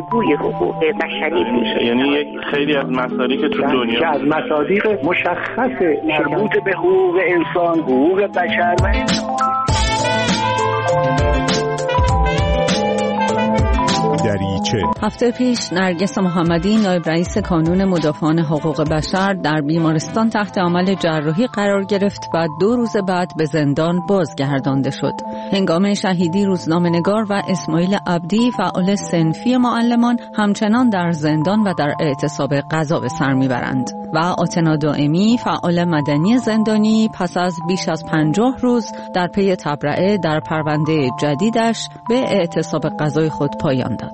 بازگوی حقوق بشری بود. یعنی خیلی از مصادیق تو دنیا از مصادیق مشخص مربوط به حقوق انسان، حقوق بشر و هفته پیش نرگس محمدی نایب رئیس کانون مدافعان حقوق بشر در بیمارستان تحت عمل جراحی قرار گرفت و 2 روز بعد به زندان بازگردانده شد. هنگام شهیدی روزنامه‌نگار و اسماعیل عبدی فعال صنفی معلمان همچنان در زندان و در اعتصاب قضا به سر میبرند و آتنا دائمی فعال مدنی زندانی پس از بیش از 50 روز در پی تبرئه در پرونده جدیدش به اعتصاب قضای خود پایان داد.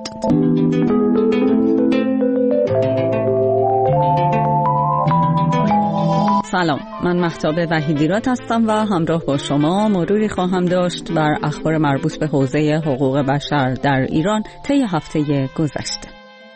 سلام، من مهتاب وحیدیراد هستم و همراه با شما مروری خواهم داشت بر اخبار مربوط به حوزه حقوق بشر در ایران طی هفته گذشته.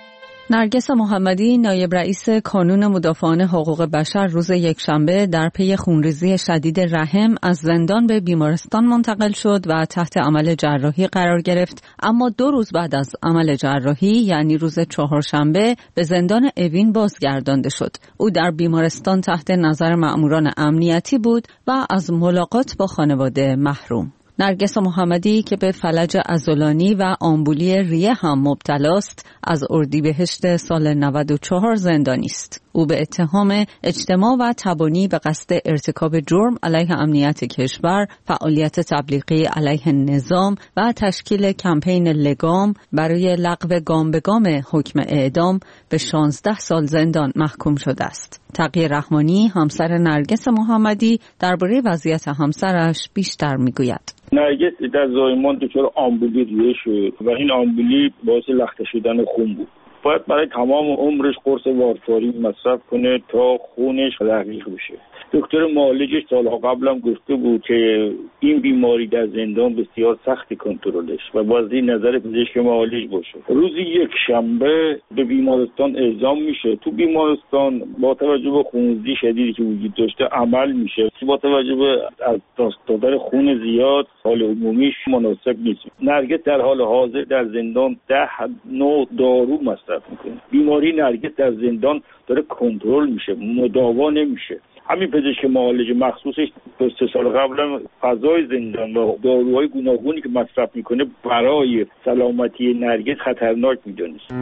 نرگس محمدی نایب رئیس کانون مدافعان حقوق بشر روز یکشنبه در پی خونریزی شدید رحم از زندان به بیمارستان منتقل شد و تحت عمل جراحی قرار گرفت، اما 2 روز بعد از عمل جراحی یعنی روز چهارشنبه به زندان اوین بازگردانده شد. او در بیمارستان تحت نظر مأموران امنیتی بود و از ملاقات با خانواده محروم. نرگس محمدی که به فلج عضلانی و آمبولی ریه هم مبتلاست از اردیبهشت سال 94 زندانی است. او به اتهام اجتماع و تبانی به قصد ارتکاب جرم علیه امنیت کشور، فعالیت تبلیغی علیه نظام و تشکیل کمپین لگام برای لغو گام به گام حکم اعدام به 16 سال زندان محکوم شده است. تقی رحمانی همسر نرگس محمدی درباره وضعیت همسرش بیشتر میگوید. نرگس در زایمان دچار آمبولی ریه شد و این آمبولی باعث لخته شدن خون بود. باید برای تمام عمرش قرص وارفارین مصرف کنه تا خونش رقیق بشه. دکتر معالجش سالها قبلم گفته بود که این بیماری در زندان بسیار سخت کنترلش و باید این نظر پزشک معالج باشه. روز یکشنبه به بیمارستان اعزام میشه. تو بیمارستان با توجه به خونریزی شدیدی که وجود داشته عمل میشه. با توجه به از دست دادن خون زیاد حال عمومیش مناسب نیست. نرگس در حال حاضر در زندان 10 نوع دارو مصرف میکنه. بیماری نرگس در زندان داره کنترل میشه، مداوا نمیشه. همین پزشک معالج مخصوصش 2 سال قبل فضای زندان و داروهای گوناگونی که مصرف میکنه برای سلامتی نرگس خطرناک میدونست.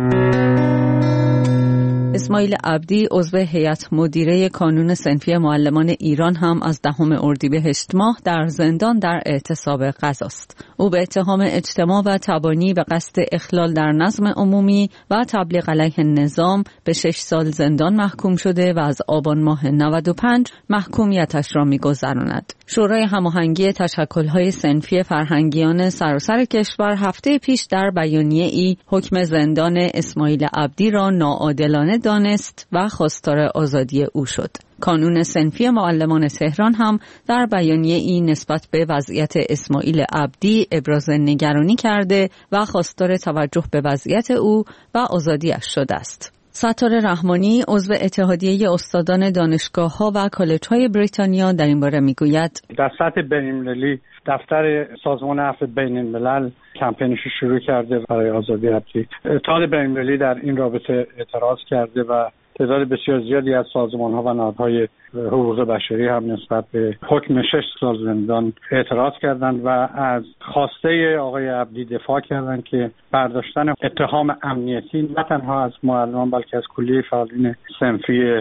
اسماعیل عبدی عضو هیئت مدیره کانون صنفی معلمان ایران هم از 10 اردیبهشت ماه در زندان در اعتصاب قضاست. او به اتهام اجتماع و تبانی به قصد اخلال در نظم عمومی و تبلیغ علیه نظام به 6 سال زندان محکوم شده و از آبان ماه 95 محکومیتش را می‌گذراند. شورای هماهنگی تشکل‌های صنفی فرهنگیان سراسر کشور هفته پیش در بیانیه‌ای حکم زندان اسماعیل عبدی را ناعادلانه دانست و خواستار آزادی او شد. کانون صنفی معلمان تهران هم در بیانیه‌ای نسبت به وضعیت اسماعیل عبدی ابراز نگرانی کرده و خواستار توجه به وضعیت او و آزادیش شده است. ستار رحمانی عضو اتحادیه استادان دانشگاه‌ها و کالج‌های بریتانیا در این باره میگوید در سطح بین‌المللی دفتر سازمان عفو بین‌الملل کمپینش شروع کرده برای آزادی عبدی. اتحاد بین‌المللی در این رابطه اعتراض کرده و تعداد بسیار زیادی از سازمان‌ها و نهادهای حقوق بشری هم نسبت به حکم 6 سال زندان اعتراض کردند و از خواسته آقای عبدی دفاع کردند که برداشتن اتهام امنیتی نه تنها از معلمان بلکه از کلیه فعالین صنفی.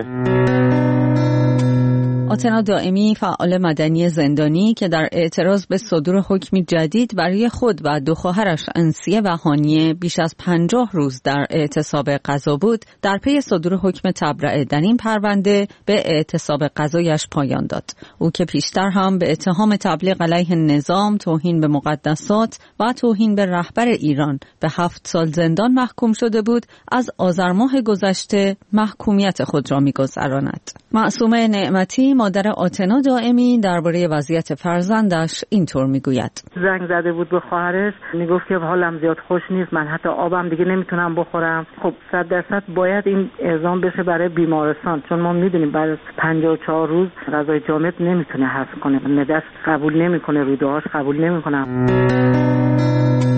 آتنا دائمی فعال مدنی زندانی که در اعتراض به صدور حکمی جدید برای خود و 2 خواهرش انسیه و هانیه بیش از 50 روز در اعتصاب قضا بود، در پی صدور حکم تبرئه در این پرونده به اعتصاب قضایش پایان داد. او که پیشتر هم به اتهام تبلیغ علیه نظام، توهین به مقدسات و توهین به رهبر ایران به 7 سال زندان محکوم شده بود، از آذر ماه گذشته محکومیت خود را می‌گذراند. معصومه نعمتی مادر آتنا دائمی درباره وضعیت فرزندش اینطور میگوید. زنگ زده بود به خواهرش، میگفت که حالم زیاد خوش نیست، من حتی آبم دیگه نمیتونم بخورم. خب 100% باید این اعزام بشه برای بیمارستان، چون ما میدونیم بعد از 54 روز غذای جامد نمیتونه هضم کنه، معده‌اش قبول نمیکنه، روده‌هاش قبول نمیکنه.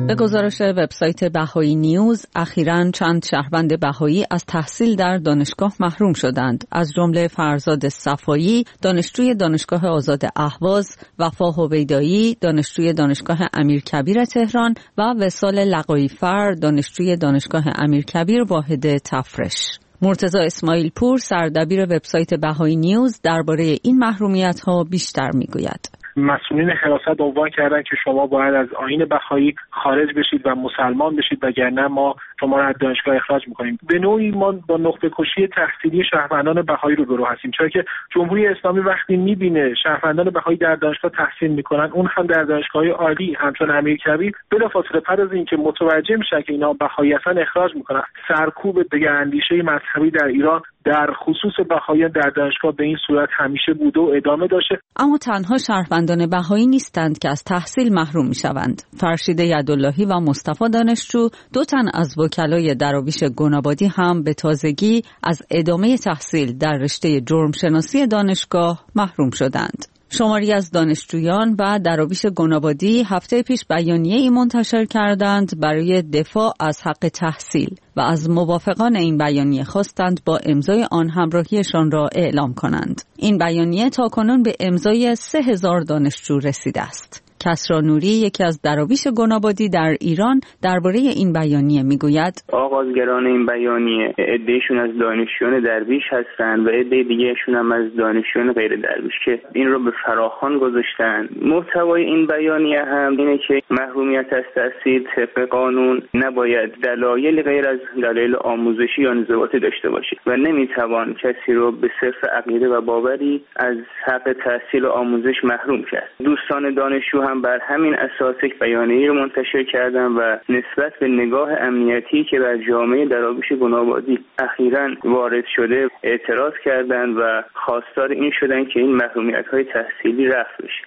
به گزارش وبسایت بهایی نیوز، اخیراً چند شهروند بهایی از تحصیل در دانشگاه محروم شدند، از جمله فرزاد صفایی، دانشجوی دانشگاه آزاد اهواز، وفا هویدایی، دانشجوی دانشگاه امیرکبیر تهران و وصال لقایی‌فر، دانشجوی دانشگاه امیرکبیر واحد تفرش. مرتضی اسماعیل پور، سردبیر وبسایت بهایی نیوز، درباره این محرومیت‌ها بیشتر می‌گوید. مسئولین حراست عنوان کردن که شما باید از آیین بهایی خارج بشید و مسلمان بشید وگرنه ما شما را از دانشگاه اخراج می‌کنیم. به نوعی ما با نخبه کشی تحصیلی شهروندان بهایی روبرو هستیم، چرا که جمهوری اسلامی وقتی می‌بینه شهروندان بهایی در دانشگاه تحصیل می‌کنن، اون هم در دانشگاه‌های عالی همچون امیرکبیر، بلافاصله پس از اینکه متوجه میشن که اینا بهایی هستن اخراج می‌کنن. سرکوب دگراندیشه مذهبی در ایران در خصوص بهاییان در دانشگاه به این صورت همیشه بوده و ادامه داشته. اما تنها شهروندان بهایی نیستند که از تحصیل محروم می‌شوند. فرشید یداللهی و مصطفی دانشجو، دو تن از وکلای دراویش گنابادی هم به تازگی از ادامه تحصیل در رشته جرمشناسی دانشگاه محروم شدند. شماری از دانشجویان و دراویش گنابادی هفته پیش بیانیه‌ای منتشر کردند برای دفاع از حق تحصیل و از موافقان این بیانیه خواستند با امضای آن همراهیشان را اعلام کنند. این بیانیه تاکنون به امضای 3000 دانشجو رسیده است. کسری نوری، یکی از دراویش گنابادی در ایران، درباره این بیانیه میگوید: آغازگران این بیانیه عده‌شون از دانشجویان درویش هستند و عده دیگه‌شون هم از دانشجویان غیر درویش که این رو به فراخوان گذاشتن. محتوای این بیانیه هم اینه که محرومیت از تحصیل طبق قانون نباید دلایل غیر از دلایل آموزشی یا انضباطی داشته باشه و نمیتوان کسی رو به صرف عقیده و باوری از حق تحصیل و آموزش محروم کرد. دوستان دانشجو هم بر همین اساس یک بیانیه رو منتشر کردن و نسبت به نگاه امنیتی که بر جامعه دراویش گنابادی اخیراً وارد شده اعتراض کردند و خواستار این شدن که این محرومیت‌های تحصیلی رفع بشه.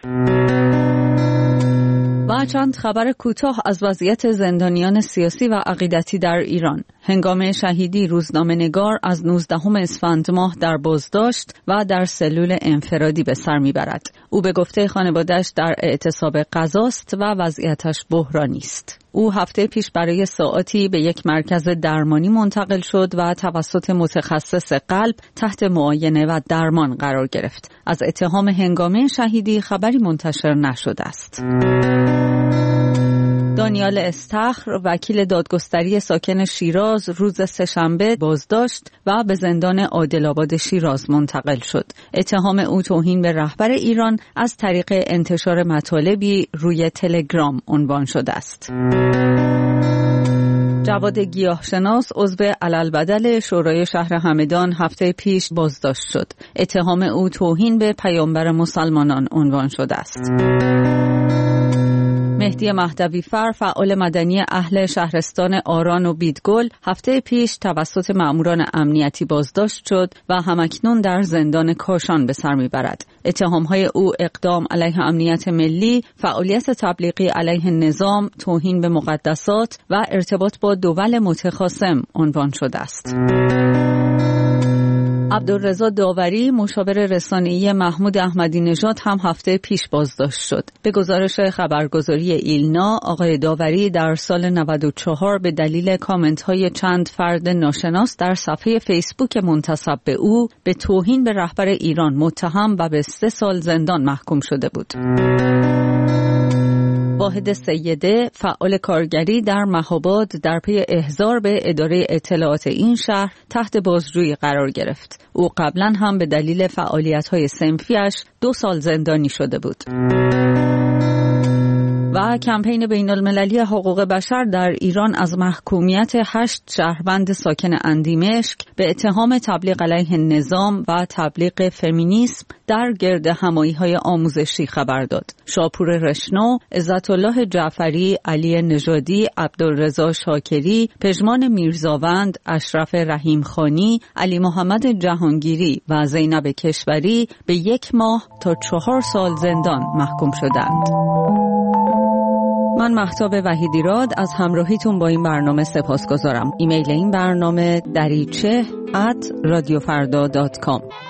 و چند خبر کوتاه از وضعیت زندانیان سیاسی و عقیدتی در ایران. هنگام شهیدی روزنامه‌نگار از 19 اسفند ماه در بازداشت و در سلول انفرادی به سر میبرد. او به گفته خانواده‌اش در اعتصاب غذاست و وضعیتش بحرانی است. او هفته پیش برای ساعاتی به یک مرکز درمانی منتقل شد و توسط متخصص قلب تحت معاینه و درمان قرار گرفت. از اتهام هنگامه شهیدی خبری منتشر نشده است. دانیال استخر، وکیل دادگستری ساکن شیراز، روز سه‌شنبه بازداشت و به زندان عادل‌آباد شیراز منتقل شد. اتهام او توهین به رهبر ایران از طریق انتشار مطالبی روی تلگرام عنوان شده است. جواد گیاهشناس، عضو علالبدل شورای شهر همدان، هفته پیش بازداشت شد. اتهام او توهین به پیامبر مسلمانان عنوان شده است. مهدی مهدوی‌فر، فعال مدنی اهل شهرستان آران و بیدگل، هفته پیش توسط مأموران امنیتی بازداشت شد و همکنون در زندان کاشان به سر میبرد. اتهام‌های او اقدام علیه امنیت ملی، فعالیت تبلیغی علیه نظام، توهین به مقدسات و ارتباط با دول متخاصم عنوان شده است. عبدالرضا داوری، مشاور رسانه‌ای محمود احمدی نژاد، هم هفته پیش بازداشت شد. به گزارش خبرگزاری ایلنا، آقای داوری در سال 94 به دلیل کامنت‌های چند فرد ناشناس در صفحه فیسبوک منتسب به او به توهین به رهبر ایران متهم و به 3 سال زندان محکوم شده بود. واحد سیده، فعال کارگری در مهاباد، در پی احضار به اداره اطلاعات این شهر تحت بازجویی قرار گرفت. او قبلا هم به دلیل فعالیت‌های صنفیش 2 سال زندانی شده بود. و کمپین بین‌المللی حقوق بشر در ایران از محکومیت 8 شهروند ساکن اندیمشک به اتهام تبلیغ علیه نظام و تبلیغ فمینیسم در گرد همایی‌های آموزشی خبر داد. شاپور رشنو، عزت‌الله جعفری، علی نژادی، عبدالرضا شاکری، پژمان میرزاوند، اشرف رحیمخانی، علی محمد جهانگیری و زینب کشوری به 1 ماه تا 4 سال زندان محکوم شدند. من مهتاب وحیدیراد از همراهیتون با این برنامه سپاسگزارم. ایمیل این برنامه دریچه@radiofarda.com.